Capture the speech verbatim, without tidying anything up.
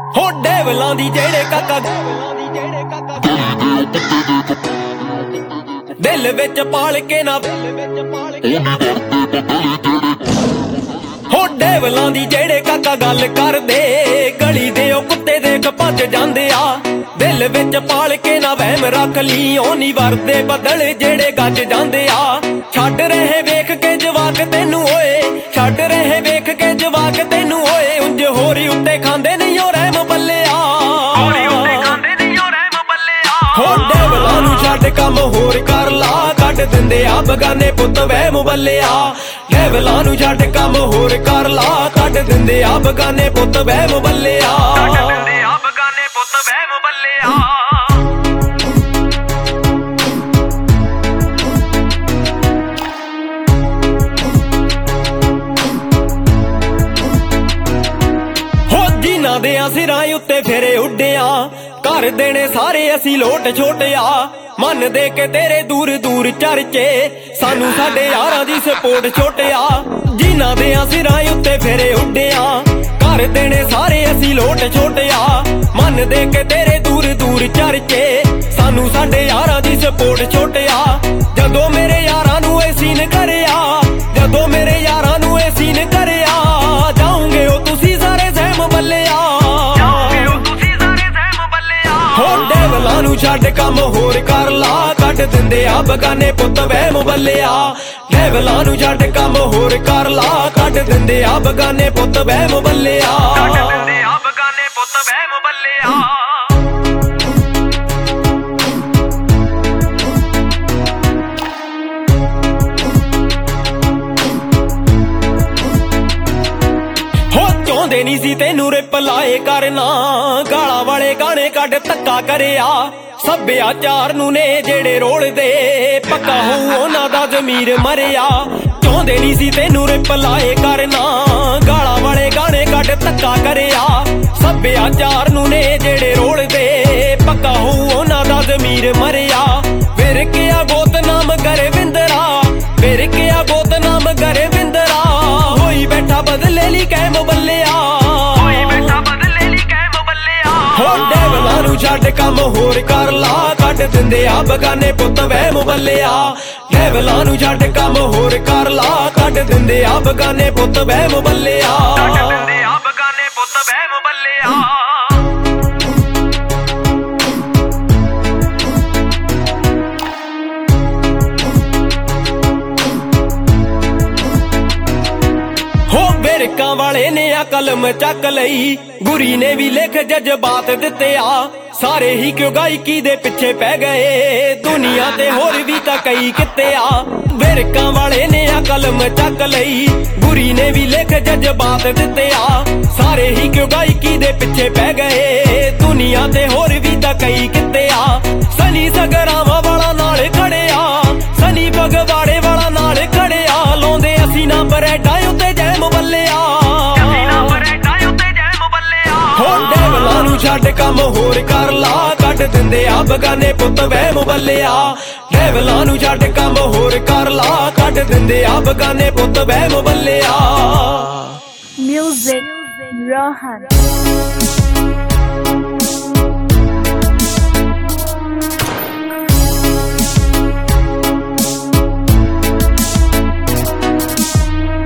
ਹੋ ਡੇਵਲਾਂ ਦੀ ਜਿਹੜੇ ਕਾਕਾ ਦਿਲ ਵਿੱਚ ਪਾਲ ਕੇ ਨਾ ਹੋ ਡੇਵਲਾਂ ਦੀ ਜਿਹੜੇ ਕਾਕਾ ਗੱਲ ਕਰਦੇ ਗਲੀ ਦੇ ਉਹ ਕੁੱਤੇ ਦੇਖ ਭੱਜ ਜਾਂਦੇ ਆ ਦਿਲ ਵਿੱਚ ਪਾਲ ਕੇ ਨਾ ਵਹਿਮ ਰੱਖ ਲਈ ਉਹ ਨਹੀਂ ਵਰਦੇ ਬਦਲ ਜਿਹੜੇ ਗੱਜ ਜਾਂਦੇ ਆ ਛੱਡ ਰਹੇ ਵੇਖ ਕੇ ਜਵਾਕ ਤੈਨੂੰ ਓਏ ਛੱਡ ਰਹੇ ਵੇਖ ਕੇ ਜਵਾਕ ਤੈਨੂੰ ਓਏ ਉਂਝ ਹੋਰੀ ਉੱਤੇ ਖਾਂਦੇ ਨਹੀਂ ਉਹ ਰਹਿਮ ਬੱਲਿਆ ਹੋਰੀ ਉੱਤੇ ਖਾਂਦੇ ਨਹੀਂ ਉਹ ਰਹਿਮ ਬੱਲਿਆ ਹੋ ਡੇਵਲਾਂ ਨੂੰ ਛੱਡ ਕੰਮ ਹੋਰ ਕਰ ਲਾ ਕੱਢ ਦਿੰਦੇ ਆ ਬਗਾਨੇ ਪੁੱਤ ਵਹਿਮ ਬੱਲਿਆ ਡੇਵਲਾਂ ਨੂੰ ਛੱਡ ਕੰਮ ਹੋਰ ਕਰ ਲਾ ਕੱਢ ਦਿੰਦੇ ਆ ਬਗਾਨੇ ਪੁੱਤ ਵਹਿਮ ਬੱਲਿਆ ਕੱਢ ਦਿੰਦੇ ਆ ਬਗਾਨੇ ਪੁੱਤ ਵਹਿਮ ਬੱਲਿਆ ਜਿਨ੍ਹਾਂ ਦੇ ਸਿਰਾਂ ਉੱਤੇ ਫੇਰੇ ਉੱਡਿਆ ਕਰ ਦੇਣੇ ਸਾਰੇ ਅਸੀਂ ਲੋਟ ਛੋਟਿਆ ਮੰਨ ਦੇ ਕੇ ਤੇਰੇ ਦੂਰ ਦੂਰ ਚਰਚੇ ਸਾਨੂੰ ਸਾਡੇ ਯਾਰਾਂ ਦੀ ਸਪੋਰਟ ਛੋਟਿਆ ਜਿਨ੍ਹਾਂ ਦੇ ਸਿਰਾਂ ਉੱਤੇ ਫੇਰੇ ਉੱਡਿਆ ਕਰ ਦੇਣੇ ਸਾਰੇ ਅਸੀਂ ਲੋਟ ਛੋਟਿਆ ਮੰਨ ਦੇ ਕੇ ਤੇਰੇ ਦੂਰ ਦੂਰ ਚਰਚੇ ਸਾਨੂੰ ਸਾਡੇ ਯਾਰਾਂ ਦੀ ਸਪੋਰਟ ਛੋਟਿਆ ਜਦੋਂ ਮੇਰੇ ਯਾਰਾਂ ਨੂੰ ਇਹ ਸੀਨ ਕਰਿਆ ਜਦੋਂ ਮੇਰੇ ਯਾਰਾਂ ਨੂੰ ਇਹ ਸੀਨ ਕਰਿਆ ਜਾਉਂਗੇ ਉਹ ਤੁਸੀਂ ਸਾਰੇ ਸਹਿਮ ਬੱਲਿਆ ਹੋ ਡੇਵਲਾਂ ਨੂੰ ਛੱਡ ਕੰਮ ਹੋਰ ਕਰ ਲਾ ਕੱਢ ਦਿੰਦੇ ਆ ਬਗਾਨੇ ਪੁੱਤ ਵਹਿਮ ਬੱਲਿਆ ਡੇਵਲਾਂ ਨੂੰ ਛੱਡ ਕੰਮ ਹੋਰ ਕਰ ਲਾ ਕੱਢ ਦਿੰਦੇ ਆ ਬਗਾਨੇ ਪੁੱਤ ਵਹਿਮ ਬੱਲਿਆ ਕੱਢ ਦਿੰਦੇ ਆ ਬਗਾਨੇ ਪੁੱਤ ਵਹਿਮ ਬੱਲਿਆ ਚਾਹੁੰਦੇ ਨਹੀਂ ਸੀ ਤੈਨੂੰ ਰਿਪਲਾਏ ਕਰਨਾ ਗਾਲਾਂ ਵਾਲੇ ਗਾਣੇ ਕੱਢ ਧੱਕਾ ਕਰਿਆ ਸੱਭਿਆਚਾਰ ਨੂੰ ਨੇ ਜਿਹੜੇ ਰੋਲਦੇ ਪੱਕਾ ਹੋਊ ਉਹਨਾਂ ਦਾ ਜ਼ਮੀਰ ਮਰਿਆ ਚਾਹੁੰਦੇ ਨਹੀਂ ਸੀ ਤੈਨੂੰ ਰਿਪਲਾਏ ਕਰਨਾ ਗਾਲਾਂ ਵਾਲੇ ਗਾਣੇ ਕੱਢ ਧੱਕਾ ਕਰਿਆ ਸੱਭਿਆਚਾਰ ਨੂੰ ਨੇ ਜਿਹੜੇ ਰੋਲਦੇ ਪੱਕਾ ਹੋਊ ਉਹਨਾਂ ਦਾ ਜ਼ਮੀਰ ਮਰਿਆ ਫਿਰ ਕਿਆ ਗੋਤ ਨਾਮ ਗਰਵਿੰਦਰਾ ਫਿਰ ਕਿਆ ਗੋਤ ਨਾਮ ਗਰਵਿੰਦਰਾ ਹੋਈ ਬੈਠਾ ਬਦਲੇ ਲਈ ਕਹਿ ਬੱਲਿਆ ਹੋਈ ਬੈਠਾ ਬਦਲੇ ਲਈ ਕਹਿ ਬੱਲਿਆ ਹੋ ਡੇਵਲਾਂ ਨੂੰ ਛੱਡ ਕੰਮ ਹੋਰ ਕਰ ਲਾ ਕੱਢ ਦਿੰਦੇ ਆ ਬਗਾਨੇ ਪੁੱਤ ਵਹਿਮ ਬੱਲਿਆ ਡੇਵਲਾਂ ਨੂੰ ਛੱਡ ਕੰਮ ਹੋਰ ਕਰ ਲਾ ਕੱਢ ਦਿੰਦੇ ਆ ਬਗਾਨੇ ਪੁੱਤ ਵਹਿਮ ਬੱਲਿਆ ਕੱਢ ਦਿੰਦੇ ਆ ਬਗਾਨੇ ਪੁੱਤ ਵਹਿਮ ਬੱਲਿਆ ਵਿਰਕਾਂ ਵਾਲੇ ਨੇ ਆ ਕਲਮ ਚੱਕ ਲਈ ਗੁਰੀ ਨੇ ਵੀ ਲਿਖ ਜਜ਼ਬਾਤ ਦਿੱਤੇ ਆ ਸਾਰੇ ਹੀ ਕਿਉਂ ਗਾਇਕੀ ਦੇ ਪਿੱਛੇ ਪੈ ਗਏ ਦੁਨੀਆ ਤੇ ਹੋਰ ਵੀ ਤਾਂ ਕਈ ਕਿਤੇ ਆ ਵਿਰਕਾਂ ਵਾਲੇ ਨੇ ਆ ਕਲਮ ਚੱਕ ਲਈ ਗੁਰੀ ਨੇ ਵੀ ਲਿਖ ਜਜ਼ਬਾਤ ਦਿੱਤੇ ਆ ਸਾਰੇ ਹੀ ਕਿਉਂ ਗਾਇਕੀ ਦੇ ਪਿੱਛੇ ਪੈ ਗਏ ਦੁਨੀਆ ਤੇ ਹੋਰ ਵੀ ਤਾਂ ਕਈ ਕਿਤੇ ਆ ਸਨੀ ਸਗਰਾਵਾਂ ਵਾਲਾ ਨਾਲ ਖੜਿਆ ਸਨੀ ਬਗਵਾੜੇ ਵਾਲਾ ਨਾਲ ਖੜਿਆ ਲਾਉਂਦੇ ਅਸੀਂ ਨਾ ਬਰੈਡਾਂ ਉੱਤੇ ਜੈਮ ਬੱਲਿਆ ਹੋ ਡੇਵਲਾਂ ਨੂੰ ਛੱਡ ਕੰਮ ਹੋਰ ਕਰ ਲਾ ਕੱਢ ਦਿੰਦੇ ਆ ਬਗਾਨੇ ਪੁੱਤ ਵਹਿਮ ਬੱਲਿਆ ਡੇਵਲਾਂ ਨੂੰ ਛੱਡ ਕੰਮ ਹੋਰ ਕਰ ਲਾ ਕੱਢ ਦਿੰਦੇ ਆ ਬਗਾਨੇ ਪੁੱਤ ਵਹਿਮ ਬੱਲਿਆ Music Rohan